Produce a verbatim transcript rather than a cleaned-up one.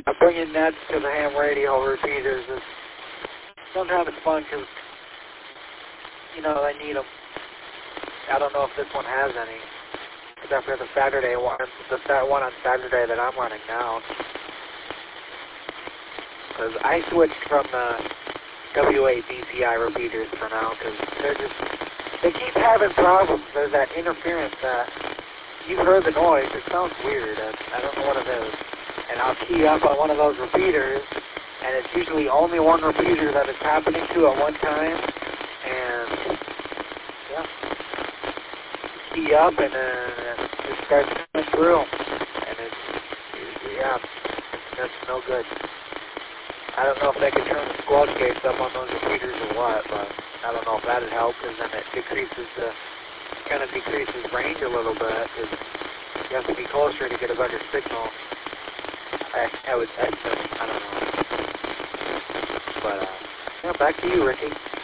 bringing nets to the ham radio repeaters is sometimes fun because, you know, they need them. I don't know if this one has any, except for the Saturday one, the that one on Saturday that I'm running now. Because I switched from the W A D C I repeaters for now, because they're just, they keep having problems. There's that interference that, you heard the noise, it sounds weird, I, I don't know what it is. And I'll key up on one of those repeaters, and it's usually only one repeater that it's happening to at one time, and, yeah, key up, and then it just starts coming through, and it's, yeah, that's no good. I don't know if they could turn the squelch gates up on those repeaters or what, but I don't know if that would help, because then it decreases the, kind of decreases range a little bit, because you have to be closer to get a better signal. I, I would, I, I don't know. But, uh, yeah, back to you, Ricky.